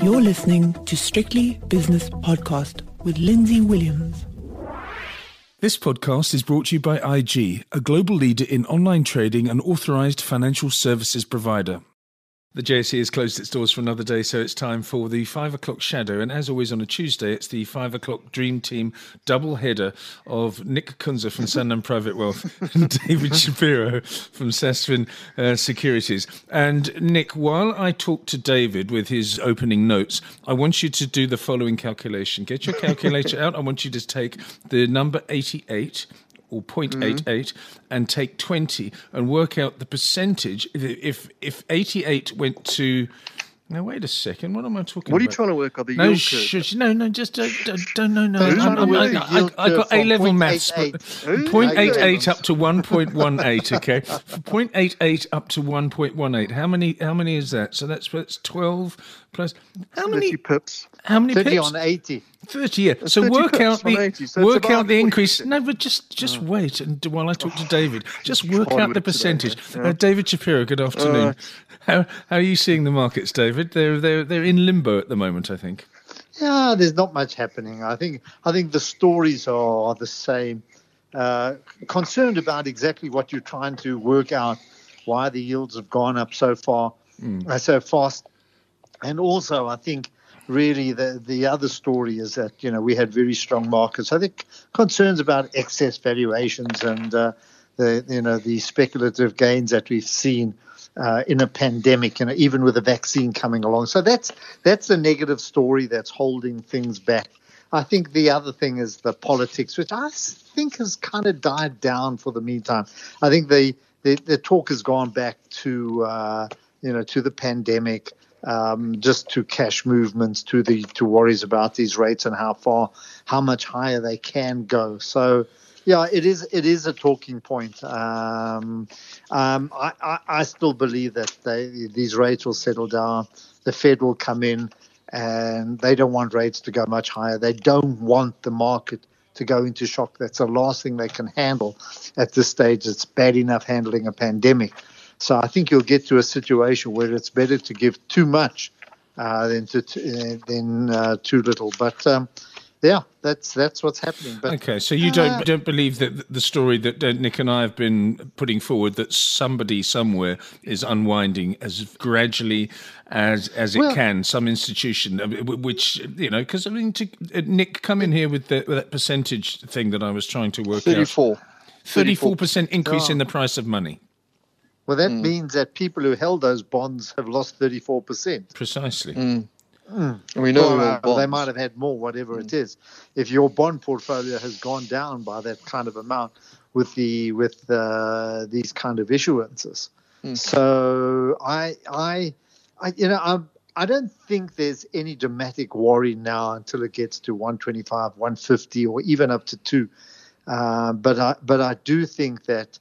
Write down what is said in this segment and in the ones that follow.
You're listening to Strictly Business Podcast with Lindsay Williams. This podcast is brought to you by IG, a global leader in online trading and authorized financial services provider. The JSE has closed its doors for another day, so it's time for the 5 o'clock shadow. And as always on a Tuesday, it's the 5 o'clock Dream Team double header of Nick Kunze from Sanlam Private Wealth and David Shapiro from Sasfin Securities. And Nick, while I talk to David with his opening notes, I want you to do the following calculation. Get your calculator out. I want you to take the number 88 or 0.88 and take 20 and work out the percentage. If 88 went to... Now, wait a second. What am I talking about? What are you trying to work on? The yield curve? No, just don't. I got A-level maths. 0.88 up to 1.18, okay? 0.88 up to 1.18. How many is that? So that's 12 plus... How many 30 pips. How many 30 pips? on 80. 30, yeah. So work out the 80, so work it's out the about increase. 40%. No, but just wait and while I talk to David, just work Hard out the work today, percentage. yeah. David Shapiro, good afternoon. How are you seeing the markets, David? They're in limbo at the moment, I think. Yeah, there's not much happening. I think the stories are the same. Concerned about exactly what you're trying to work out, why the yields have gone up so far, so fast. And also, I think really the other story is that, we had very strong markets. I think concerns about excess valuations and the speculative gains that we've seen in a pandemic, even with a vaccine coming along. So that's a negative story that's holding things back. I think the other thing is the politics, which I think has kind of died down for the meantime. I think the talk has gone back to to the pandemic. Just to cash movements, to worries about these rates and how much higher they can go. So, yeah, it is a talking point. I still believe that these rates will settle down. The Fed will come in, and they don't want rates to go much higher. They don't want the market to go into shock. That's the last thing they can handle at this stage. It's bad enough handling a pandemic. So I think you'll get to a situation where it's better to give too much than too little. But that's what's happening. But, okay, so you don't believe that the story that Nick and I have been putting forward, that somebody somewhere is unwinding as gradually as it can, some institution, which, because Nick, come in here with that percentage thing that I was trying to work 34. out. 34% increase in the price of money. Well, that means that people who held those bonds have lost 34%. Precisely. We know they might have had more, whatever it is. If your bond portfolio has gone down by that kind of amount with these kind of issuances, so I don't think there's any dramatic worry now until it gets to 125, 150, or even up to 2. But I do think that.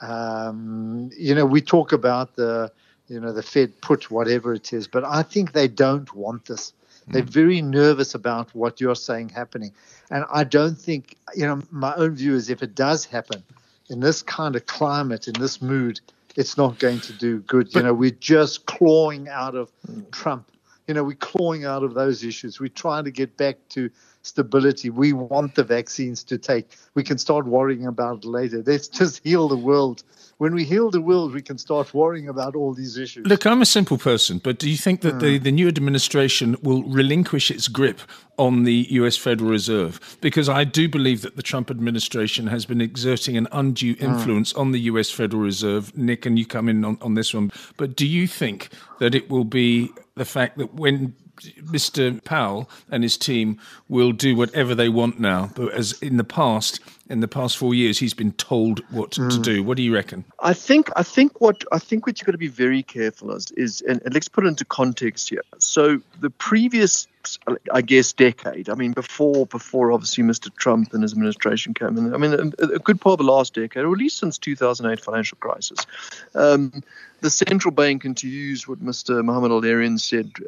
We talk about the Fed put whatever it is, but I think they don't want this. They're very nervous about what you're saying happening. And I don't think, my own view is if it does happen in this kind of climate, in this mood, it's not going to do good. We're just clawing out of Trump. We're clawing out of those issues. We're trying to get back to stability. We want the vaccines to take. We can start worrying about it later. Let's just heal the world. When we heal the world, we can start worrying about all these issues. Look, I'm a simple person, but do you think that the new administration will relinquish its grip on the US Federal Reserve? Because I do believe that the Trump administration has been exerting an undue influence on the US Federal Reserve. Nick, and you come in on this one. But do you think that it will be the fact that when Mr. Powell and his team will do whatever they want now, but as in the past 4 years, he's been told what to do? What do you reckon? I think what you've got to be very careful is, and let's put it into context here. So the previous, I guess, decade, before obviously Mr. Trump and his administration came in, a good part of the last decade, or at least since 2008 financial crisis, the central bank, and to use what Mr. Mohamed El-Erian said,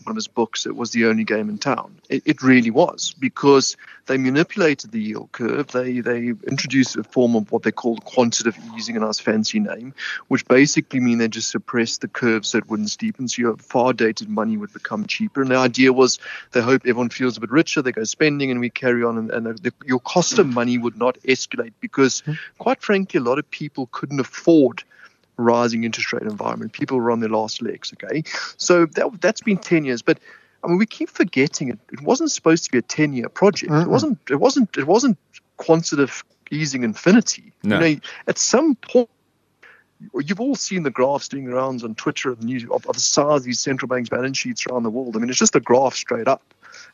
one of his books, it was the only game in town. It really was, because they manipulated the yield curve. They introduced a form of what they called quantitative easing, a nice fancy name, which basically mean they just suppressed the curve so it wouldn't steepen, so your far-dated money would become cheaper. And the idea was they hope everyone feels a bit richer, they go spending, and we carry on, and your cost of money would not escalate, because, quite frankly, a lot of people couldn't afford rising interest rate environment. People were on their last legs, okay? So that's been 10 years. But I mean, we keep forgetting it. It wasn't supposed to be a 10-year project. Mm-hmm. It wasn't quantitative easing infinity. No. You know, at some point, you've all seen the graphs doing the rounds on Twitter of the news of the size of these central banks' balance sheets around the world. I mean, it's just a graph straight up.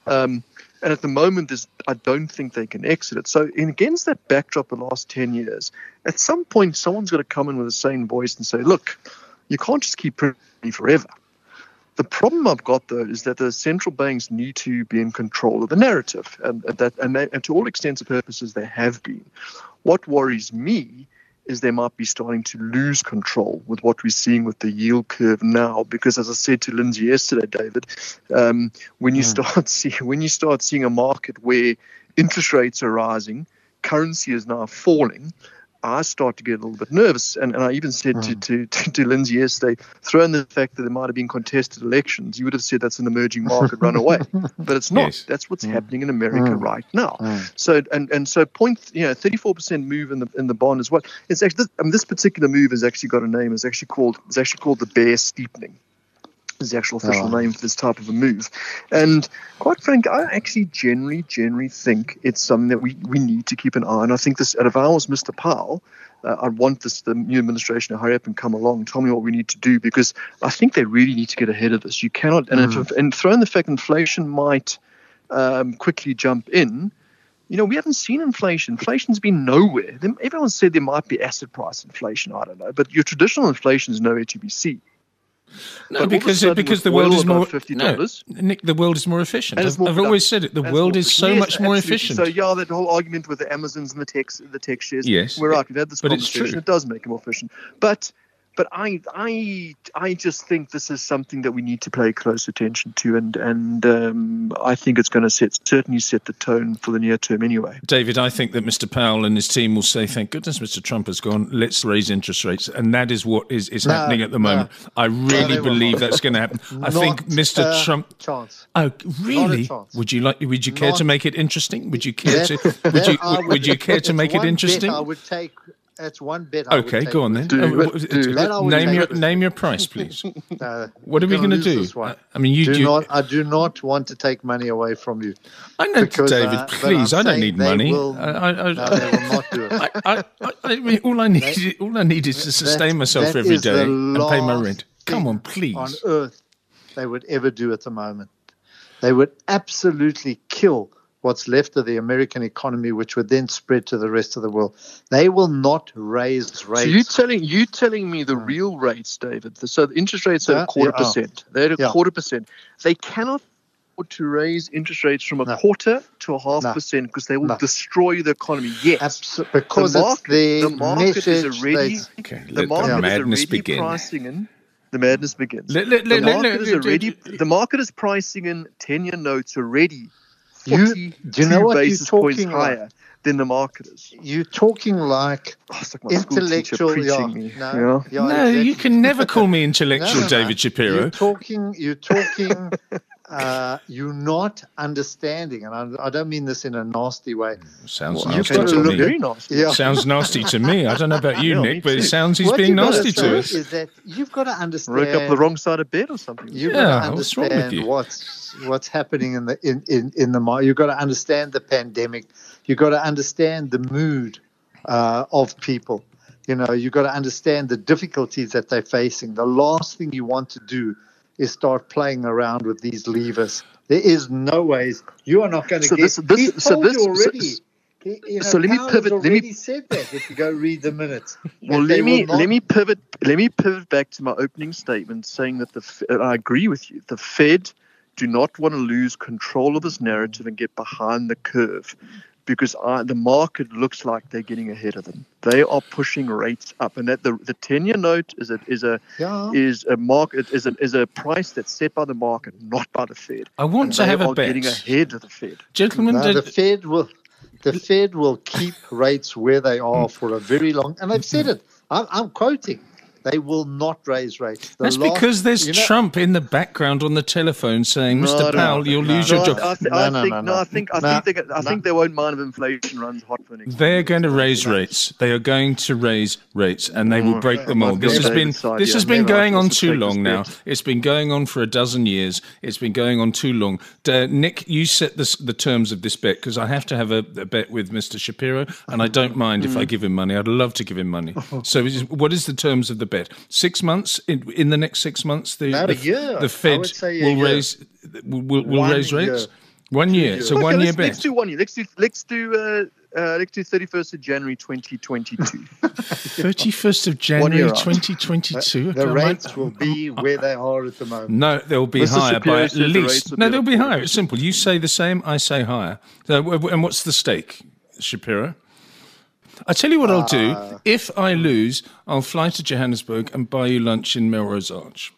And at the moment, I don't think they can exit it. So against that backdrop of the last 10 years, at some point, someone's got to come in with a sane voice and say, look, you can't just keep printing forever. The problem I've got, though, is that the central banks need to be in control of the narrative, and to all extents and purposes, they have been. What worries me is they might be starting to lose control with what we're seeing with the yield curve now. Because, as I said to Lindsay yesterday, David, when you start seeing a market where interest rates are rising, currency is now falling, I start to get a little bit nervous. And I even said to Lindsay yesterday, throw in the fact that there might have been contested elections, you would have said that's an emerging market run away. But it's not. Yes. That's what's happening in America right now. So and so 34% move in the bond as well. It's actually this particular move has actually got a name. It's actually called the bear steepening. Is the actual official name for this type of a move. And quite frankly, I actually generally think it's something that we need to keep an eye on. I think this, if I was Mr. Powell, I'd want the new administration to hurry up and come along and tell me what we need to do, because I think they really need to get ahead of this. You cannot, and throw in the fact inflation might quickly jump in. You know, we haven't seen inflation. Inflation's been nowhere. Everyone said there might be asset price inflation. I don't know. But your traditional inflation is nowhere to be seen. No, because the world is more Nick, the world is more efficient. I've always said it. The world is so much more efficient. So that whole argument with the Amazons and the tech shares. Yes, we're right. We've had this conversation. It's true. It does make it more efficient, but I just think this is something that we need to pay close attention to, and I think it's going to certainly set the tone for the near term anyway. David, I think that Mr. Powell and his team will say, thank goodness Mr. Trump has gone, let's raise interest rates, and that is what is happening at the moment. I really believe that's going to happen. I think Mr. Trump. Chance. Oh, really? Would you care to make it interesting? Would you care would you care to make it interesting? I would take. That's one bet. Okay, go on then. Name your price, please. What are we going to do? I mean, I do not want to take money away from you. I know, David. Please, I don't need money. They will not do it. All I need is to sustain myself every day and pay my rent. Come on, please. On earth, they would ever do at the moment. They would absolutely kill what's left of the American economy, which would then spread to the rest of the world. They will not raise rates. So you telling me the real rates, David? So the interest rates are 0.25%. They're at 0.25%. They cannot afford to raise interest rates from 0.25% to 0.5% because they will destroy the economy. Yes, absolutely. Because the market is already pricing in. The madness begins. The market is pricing in 10-year notes already. 42 basis points higher than the market is. You're talking like intellectual. No, you can never call me intellectual, David Shapiro. You're talking. You're not understanding, and I don't mean this in a nasty way. Sounds nasty to me. Very nasty. Yeah. Sounds nasty to me. I don't know about you, Nick, but it sounds he's being nasty to us. Is that you've got to understand? Woke up the wrong side of bed or something. You've got to understand what's happening in the market. You've got to understand the pandemic. You've got to understand the mood of people. You know, you've got to understand the difficulties that they're facing. The last thing you want to do is start playing around with these levers. There is no ways you are not going to get. So let me pivot. Let me said that. If you go read the minutes. Well, let me pivot. Let me pivot back to my opening statement, saying that I agree with you. The Fed do not want to lose control of this narrative and get behind the curve. because the market looks like they're getting ahead of them. They are pushing rates up, and that the 10-year note is a price that's set by the market, not by the Fed. I want to have a bet. They are getting ahead of the Fed, gentlemen. No, the Fed will keep rates where they are for a very long, and they've said it. I'm quoting. They will not raise rates. Because there's Trump in the background on the telephone saying, "Mr. Powell, you'll lose your job." I think they won't mind if inflation runs hot for next. They're going to raise rates. They are going to raise rates, and they will break them all. This has been going on too long now. It's been going on for a dozen years. It's been going on too long. Nick, you set the terms of this bet, because I have to have a bet with Mr. Shapiro, and I don't mind if I give him money. I'd love to give him money. So, what is the terms of the bet? 6 months. In the next 6 months, the Fed will raise rates. 1 year. So okay, 1 year bet. Let's do 1 year. Let's do 31st of January 2022. 31st of January 2022. The rates will be where they are at the moment. No, they'll be higher by at least. No, they'll be higher. It's simple. You say the same, I say higher. So, and what's the stake, Shapiro? I tell you what I'll do. If I lose, I'll fly to Johannesburg and buy you lunch in Melrose Arch.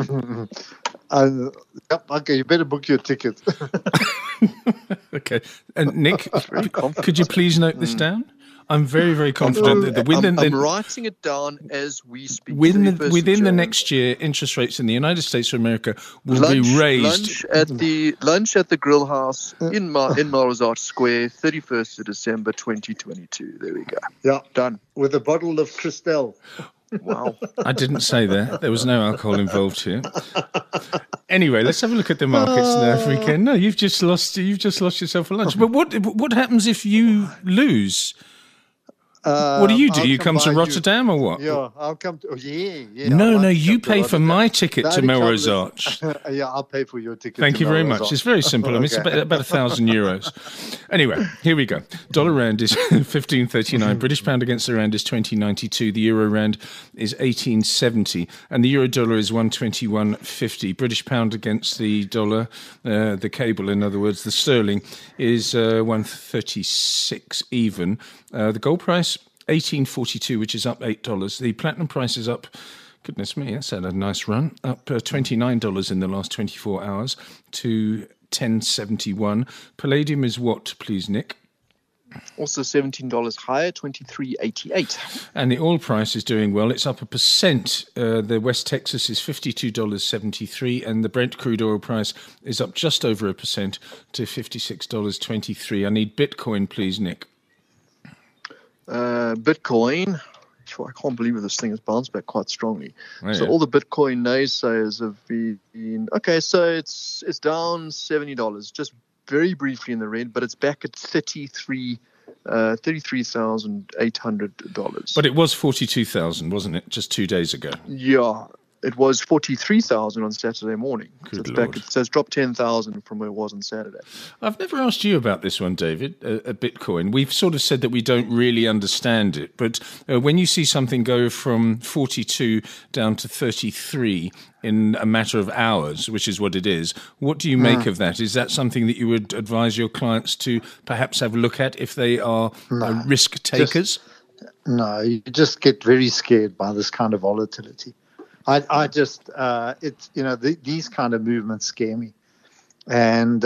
Okay, you better book your ticket. Okay. And Nick, could you please note this down? I'm very, very confident that I'm writing it down as we speak. Within the next year, interest rates in the United States of America will be raised. Lunch at the Grill House in Melrose Arch Square, 31st of December 2022. There we go. Yeah, done. With a bottle of Cristal. Wow. I didn't say that. There was no alcohol involved here. Anyway, let's have a look at the markets now if we can. No, you've just lost yourself a lunch. But what happens if you lose? What do? You come to Rotterdam or what? Yeah, I'll come to. Yeah. No, you pay for my ticket to Melrose Arch. Yeah, I'll pay for your ticket. Thank you very much. It's very simple. I mean, it's about 1,000 euros. Anyway, here we go. Dollar rand is 15.39. British pound against the rand is 20.92. The euro rand is 18.70, and the euro dollar is 121.50. British pound against the dollar, the cable, in other words, the sterling, is 136 even. The gold price, $18.42, which is up $8. The platinum price is up, goodness me, that's had a nice run, up $29 in the last 24 hours to $10.71. Palladium is what, please, Nick? Also $17 higher, $23.88. And the oil price is doing well. It's up 1%. The West Texas is $52.73, and the Brent crude oil price is up just over 1% to $56.23. I need Bitcoin, please, Nick. Bitcoin, I can't believe this thing has bounced back quite strongly. So all the Bitcoin naysayers have been okay. So it's down $70, just very briefly in the red, but it's back at $33,800. But it was 42,000, wasn't it, just 2 days ago? Yeah. It was 43,000 on Saturday morning. So it's dropped 10,000 from where it was on Saturday. I've never asked you about this one, David, Bitcoin. We've sort of said that we don't really understand it. But when you see something go from 42 down to 33 in a matter of hours, which is what it is, what do you make of that? Is that something that you would advise your clients to perhaps have a look at if they are risk takers? No, you just get very scared by this kind of volatility. I just, it's, these kind of movements scare me. And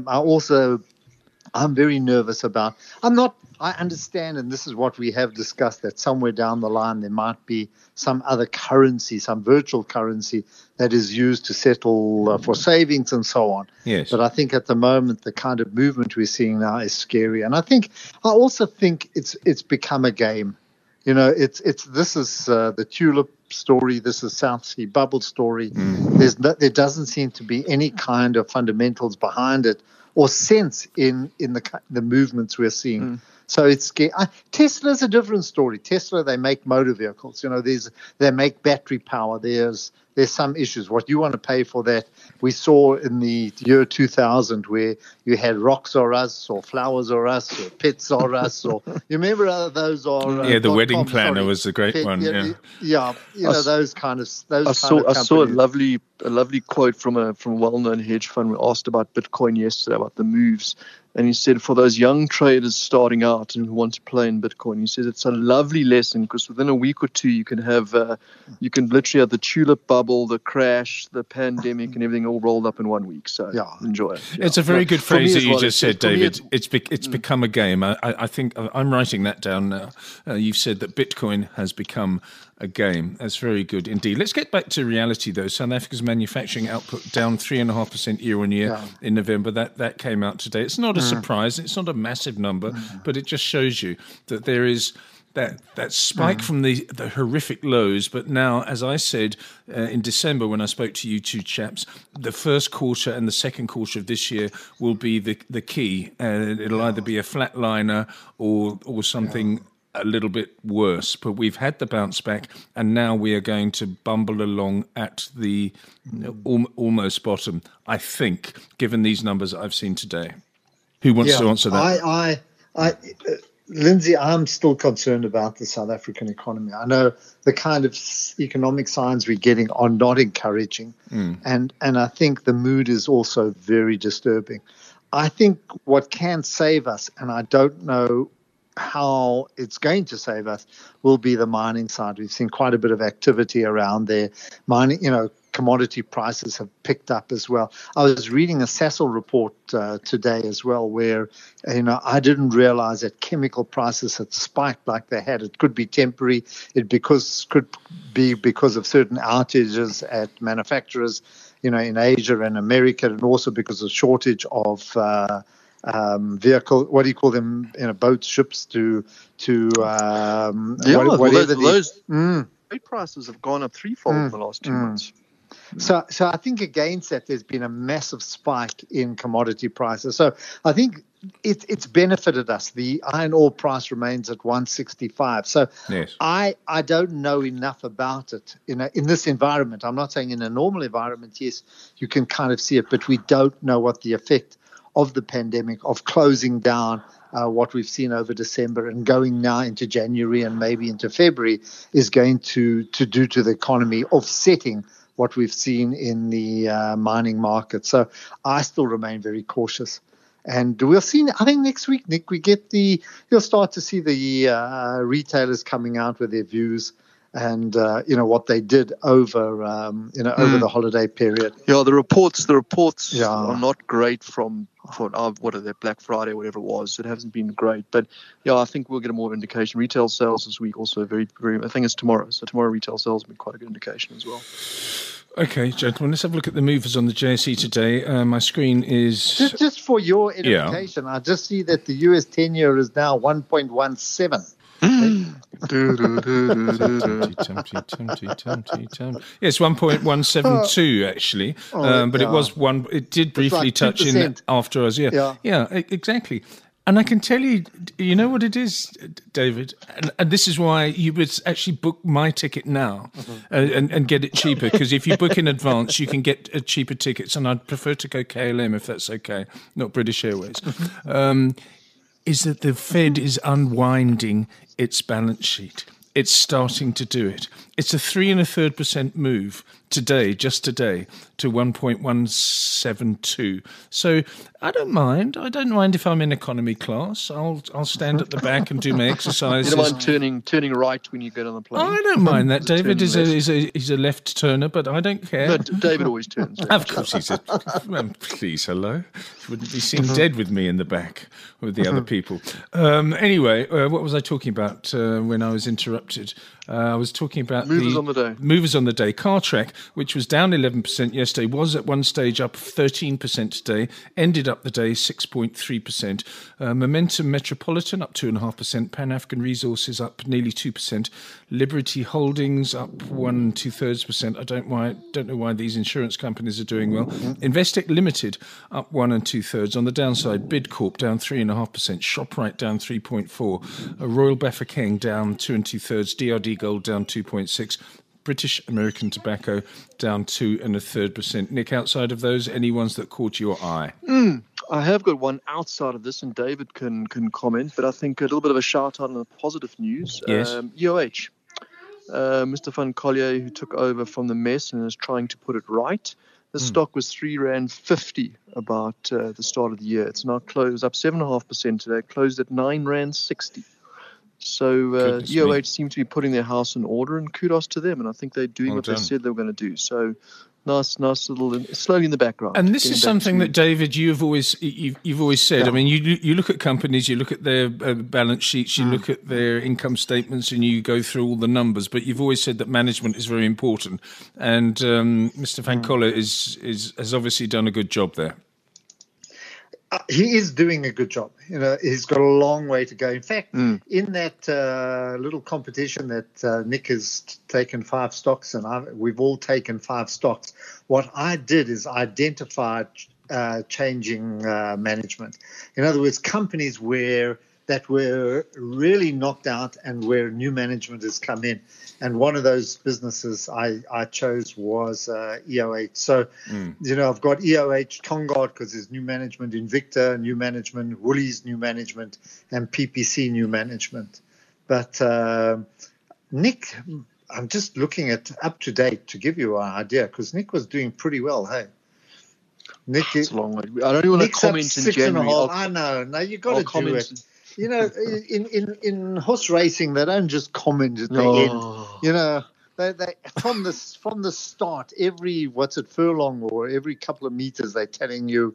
I'm very nervous about, I understand, and this is what we have discussed, that somewhere down the line there might be some other currency, some virtual currency that is used to settle for savings and so on. Yes. But I think at the moment the kind of movement we're seeing now is scary. And I also think it's become a game. This is the tulip story. This is South Sea bubble story. There doesn't seem to be any kind of fundamentals behind it or sense in the movements we're seeing. So it's scary. Tesla's a different story. Tesla, they make motor vehicles. They make battery power. There's some issues. What you want to pay for that, we saw in the year 2000 where you had Rocks or Us or Flowers or Us or Pets or Us. Or you remember those are the wedding planner was a great one. Those kind of I saw a lovely quote from a well-known hedge fund. We asked about Bitcoin yesterday, about the moves, And he said for those young traders starting out and who want to play in Bitcoin, he says it's a lovely lesson because within a week or two you can literally have the tulip bubble, the crash, the pandemic, and everything all rolled up in 1 week. So enjoy it. It's a very good phrase that you just said, David. It's become a game. I think I'm writing that down now. You've said that Bitcoin has become a game. That's very good indeed. Let's get back to reality, though. South Africa's manufacturing output down 3.5% year on year in November. That came out today. It's not a surprise. It's not a massive number, but it just shows you that there is that spike from the horrific lows. But now, as I said in December when I spoke to you two chaps, the first quarter and the second quarter of this year will be the key. It'll either be a flatliner or something a little bit worse, but we've had the bounce back, and now we are going to bumble along at the almost bottom, I think, given these numbers I've seen today. Who wants to answer that? Lindsay, I'm still concerned about the South African economy. I know the kind of economic signs we're getting are not encouraging, and I think the mood is also very disturbing. I think what can save us, and I don't know how it's going to save us, will be the mining side. We've seen quite a bit of activity around there. Mining, commodity prices have picked up as well. I was reading a Sasol report today as well where, I didn't realize that chemical prices had spiked like they had. It could be temporary. It could be because of certain outages at manufacturers, in Asia and America, and also because of shortage of vehicle, what do you call them, boats, ships those freight prices have gone up threefold in the last 2 months. So I think against that, there's been a massive spike in commodity prices. So I think it's benefited us. The iron ore price remains at $165. So yes. I don't know enough about it in this environment. I'm not saying in a normal environment, yes, you can kind of see it, but we don't know what the effect of the pandemic, of closing down what we've seen over December and going now into January and maybe into February is going to do to the economy, offsetting what we've seen in the mining market. So I still remain very cautious. And we'll see, I think next week, Nick, you'll start to see the retailers coming out with their views and what they did over over the holiday period. Yeah, the reports are not great for what are they, Black Friday, whatever it was. It hasn't been great, but I think we'll get a more indication. Retail sales this week also very, very. I think it's tomorrow. So tomorrow retail sales will be quite a good indication as well. Okay, gentlemen, let's have a look at the movers on the JSE today. My screen is just for your edification. I just see that the US 10-year is now 1.17. Yes, 1.172 actually, but it was one. It did briefly touch in after us. Yeah, exactly. And I can tell you, you know what it is, David, and this is why you would actually book my ticket now and get it cheaper, because if you book in advance, you can get cheaper tickets, and I'd prefer to go KLM if that's okay, not British Airways. Is that the Fed is unwinding its balance sheet. It's starting to do it. It's a 3.33% move just today, to 1.172. So I don't mind. I don't mind if I'm in economy class. I'll stand at the back and do my exercises. You don't mind turning right when you get on the plane? I don't mind that. David is a left turner, but I don't care. No, David always turns. Of course he's please, hello. You wouldn't be seen dead with me in the back with the other people. Anyway, what was I talking about when I was interrupted? I was talking about movers on the day. Cartrack, which was down 11% yesterday, was at one stage up 13% today, ended up the day 6.3%. Momentum Metropolitan up 2.5%. Pan African Resources up nearly 2%. Liberty Holdings up 1 2/3%. I don't know why these insurance companies are doing well. Investec Limited up 1 2/3. On the downside, Bidcorp down 3.5%. Shoprite down 3.4%. Royal Bafokeng down 2 2/3. DRD Gold down 2.6%. British American Tobacco down 2 1/3%. Nick, outside of those, any ones that caught your eye? I have got one outside of this, and David can comment, but I think a little bit of a shout out on the positive news. Yes. EOH. Mr. Van Collier, who took over from the mess and is trying to put it right. The stock was R3.50 the start of the year. It's now closed up 7.5% today, closed at R9.60. So EOH seem to be putting their house in order, and kudos to them. And I think they're doing what they said they were going to do. So nice little, slowly in the background. And this is something that, David, you've always said. Yeah. I mean, you look at companies, you look at their balance sheets, you look at their income statements, and you go through all the numbers. But you've always said that management is very important. And Mr. Van Coller has obviously done a good job there. He is doing a good job. He's got a long way to go. In fact, in that little competition that Nick has taken 5 stocks and we've all taken 5 stocks, what I did is identified changing management. In other words, companies that were really knocked out and where new management has come in. And one of those businesses I chose was EOH. So, I've got EOH, Tonguard, because there's new management, Invicta, new management, Woolies, new management, and PPC, new management. But Nick, I'm just looking at up to date to give you an idea, because Nick was doing pretty well, hey? Nick, it's a long way. I don't even want to comment in January. I know. No, you've got to do it. In horse racing, they don't just comment at the end. They from the start, every furlong or every couple of meters, they're telling you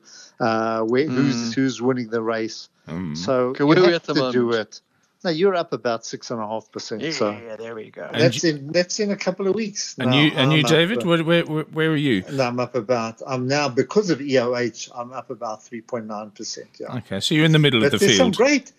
who's winning the race. So you have to do it. No, you're up about 6.5%. Yeah, there we go. That's in a couple of weeks. And you, David, where are you? No, I'm now, because of EOH, I'm up about 3.9%. Yeah. Okay, so you're in the middle of the field.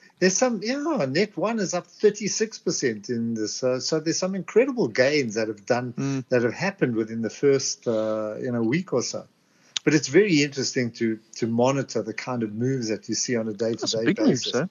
Net one is up 36% in this. So there's some incredible gains that have happened within the first week or so. But it's very interesting to monitor the kind of moves that you see on a day-to-day basis. Moves,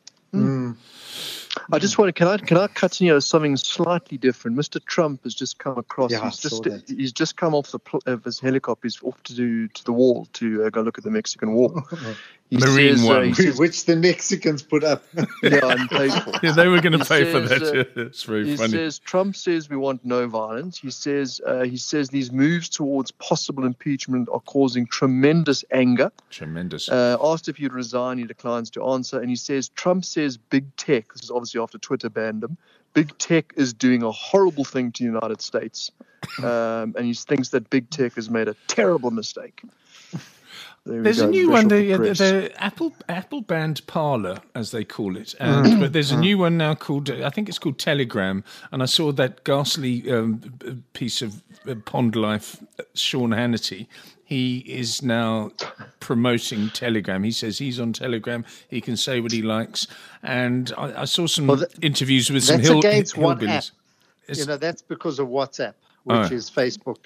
I just want to, can I cut in something slightly different? Mr. Trump has just come across. Yeah, he's just come off of his helicopter. He's off to the wall to go look at the Mexican Wall. Marine one, which the Mexicans put up. And paid for. Yeah, they were going to pay for that. It's very funny. Trump says we want no violence. He says these moves towards possible impeachment are causing tremendous anger. Tremendous. Asked if he'd resign, he declines to answer. And he says, Trump says big tech, this is obviously after Twitter banned him, big tech is doing a horrible thing to the United States. And he thinks that big tech has made a terrible mistake. There's a new one, the Apple banned Parler, as they call it, but there's a new one now called, I think it's called Telegram, and I saw that ghastly piece of Pond Life, Sean Hannity. He is now promoting Telegram. He says he's on Telegram, he can say what he likes, and I saw some interviews with some hillbillies. That's because of WhatsApp, which is Facebook.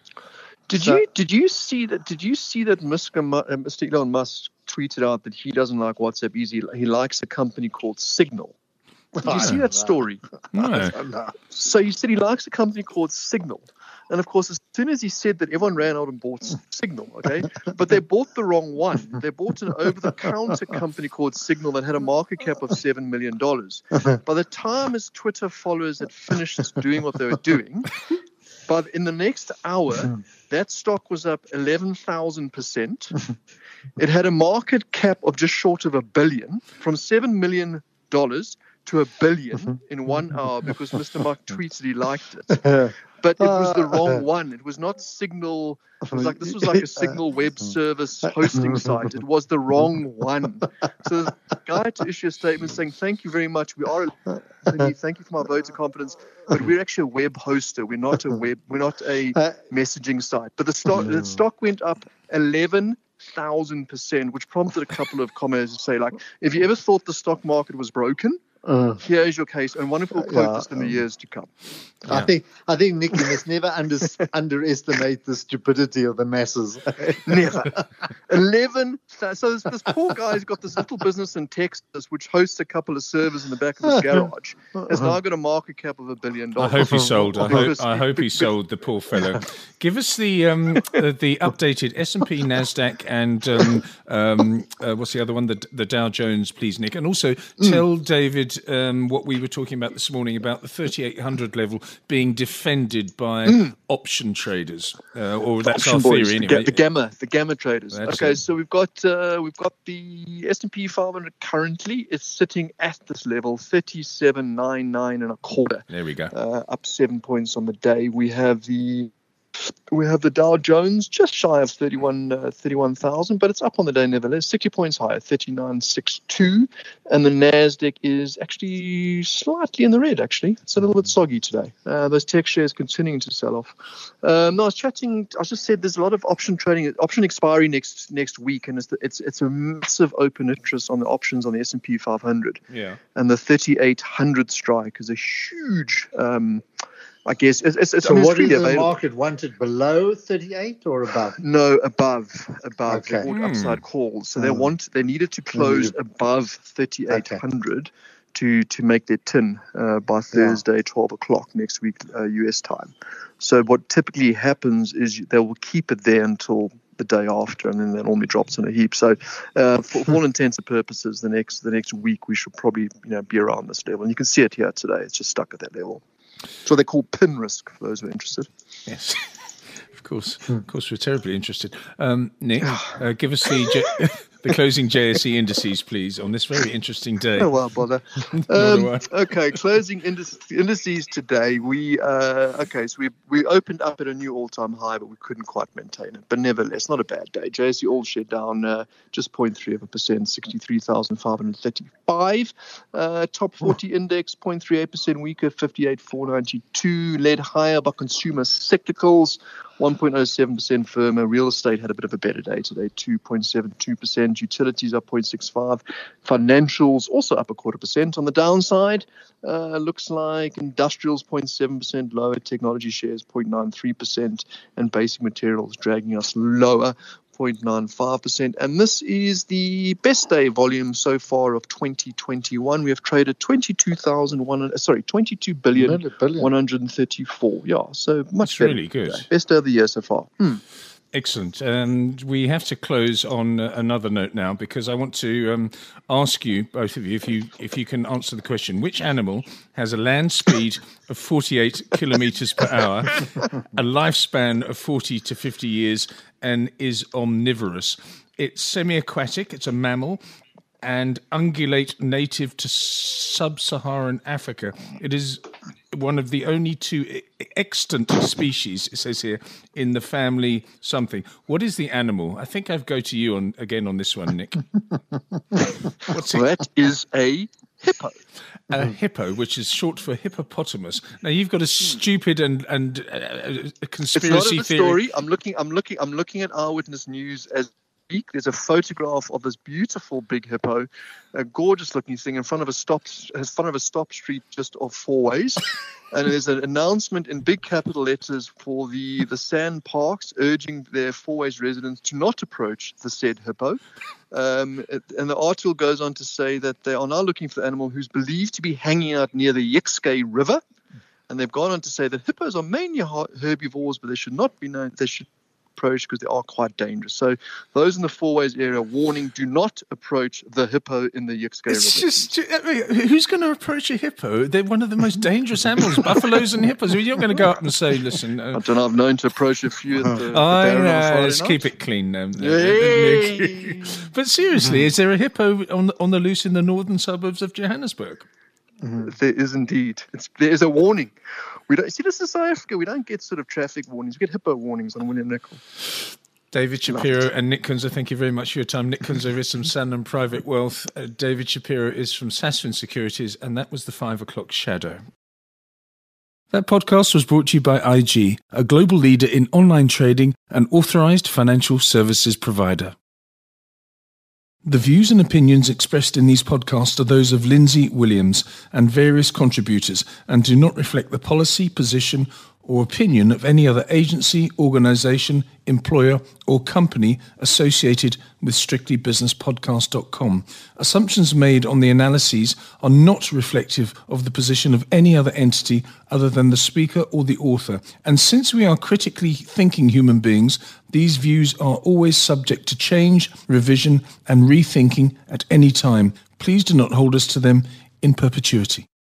Did you see that Mr. Elon Musk tweeted out that he doesn't like WhatsApp easy? He likes a company called Signal. Did you see that story? No. So he said he likes a company called Signal. And, of course, as soon as he said that, everyone ran out and bought Signal, okay? But they bought the wrong one. They bought an over-the-counter company called Signal that had a market cap of $7 million. By the time his Twitter followers had finished doing what they were doing, but in the next hour, that stock was up 11,000%. It had a market cap of just short of $1 billion, from $7 million to $1 billion in 1 hour, because Mr. Musk tweeted he liked it. But it was the wrong one. It was not Signal. This was like a Signal web service hosting site. It was the wrong one. So the guy had to issue a statement saying, "Thank you very much. Thank you for my vote of confidence, but we're actually a web hoster. We're not a messaging site." But the stock went up 11,000%, which prompted a couple of comments to say, like, if you ever thought the stock market was broken, here's your case, and one of will quote this in the years to come. Yeah. I think Nick, you must never underestimate the stupidity of the masses. Never. 11. So this poor guy's got this little business in Texas which hosts a couple of servers in the back of his garage. Has now got a market cap of $1 billion. I hope he sold. I hope he sold, the poor fellow. Give us the updated S&P, Nasdaq, and what's the other one? The Dow Jones, please, Nick. And also tell David read what we were talking about this morning about the 3,800 level being defended by option traders, or that's our theory anyway. The gamma traders. So we've got the S&P 500 currently is sitting at this level, 37,999 and a quarter. There we go. Up 7 points on the day. We have the Dow Jones just shy of 31,000, but it's up on the day nevertheless, 60 points higher, 39,622, and the Nasdaq is actually slightly in the red. Actually, it's a little bit soggy today. Those tech shares continuing to sell off. I just said there's a lot of option trading, option expiry next week, and it's a massive open interest on the options on the S&P 500. Yeah, and the 3,800 strike is a huge. I guess it's so. What is the market wanted, below 38 or above? No, above. Okay. Upside calls. So they needed to close above 3,800 to make their tin by Thursday, 12 o'clock next week, US time. So what typically happens is they will keep it there until the day after, and then that normally drops in a heap. So for all intents and purposes, the next week we should probably be around this level. And you can see it here today. It's just stuck at that level. So they call pin risk for those who are interested. Yes, of course, we're terribly interested. Nick, give us the closing JSE indices, please, on this very interesting day. Oh, well, bother. Okay, closing indices today. We opened up at a new all-time high, but we couldn't quite maintain it. But nevertheless, not a bad day. JSE All Share down just 0.3%, 63,535. Top 40 index 0.38% weaker, 58,492. Led higher by consumer cyclicals, 1.07% firmer. Real estate had a bit of a better day today, 2.72%. Utilities up 0.65%. Financials also up 0.25%. On the downside, looks like industrials 0.7% lower, technology shares 0.93%, and basic materials dragging us lower, 0.95%. And this is the best day volume so far of 2021. We have traded 22 billion 134. Yeah, so much better. Really good. Best day of the year so far. Excellent. And we have to close on another note now, because I want to ask you, both of you, if you can answer the question: which animal has a land speed of 48 kilometers per hour, a lifespan of 40 to 50 years, and is omnivorous? It's semi-aquatic, it's a mammal, and ungulate native to sub-Saharan Africa. It is one of the only two extant species, it says here, in the family something. What is the animal? I think I'll go to you on this one, Nick. What's it? That is a hippo. A hippo, which is short for hippopotamus. Now you've got a stupid and a conspiracy theory. I'm looking at Eyewitness News as week. There's a photograph of this beautiful big hippo, a gorgeous looking thing in front of a stop street just off Four Ways. And there's an announcement in big capital letters for the sand parks urging their Four Ways residents to not approach the said hippo. And the article goes on to say that they are now looking for the animal who's believed to be hanging out near the Yekske River. And they've gone on to say that hippos are mainly herbivores, but they should not be known. They should approach because they are quite dangerous. So those in the Four Ways area, warning: do not approach the hippo in the Yekske River. It's just, who's going to approach a hippo? They're one of the most dangerous animals, buffaloes and hippos. You're not going to go up and say, listen. I don't know, I've known to approach a few at the let's keep it clean now. But seriously, is there a hippo on the loose in the northern suburbs of Johannesburg? There is indeed. There is a warning. We don't see this in South Africa. We don't get sort of traffic warnings. We get hippo warnings on William Nicol. David Shapiro and Nick Kunzer, thank you very much for your time. Nick Kunzer is from Sanlam Private Wealth. David Shapiro is from Sasfin Securities, and that was the 5 o'clock shadow. That podcast was brought to you by IG, a global leader in online trading and authorized financial services provider. The views and opinions expressed in these podcasts are those of Lindsay Williams and various contributors and do not reflect the policy, position, or opinion of any other agency, organisation, employer, or company associated with strictlybusinesspodcast.com. Assumptions made on the analyses are not reflective of the position of any other entity other than the speaker or the author. And since we are critically thinking human beings, these views are always subject to change, revision, and rethinking at any time. Please do not hold us to them in perpetuity.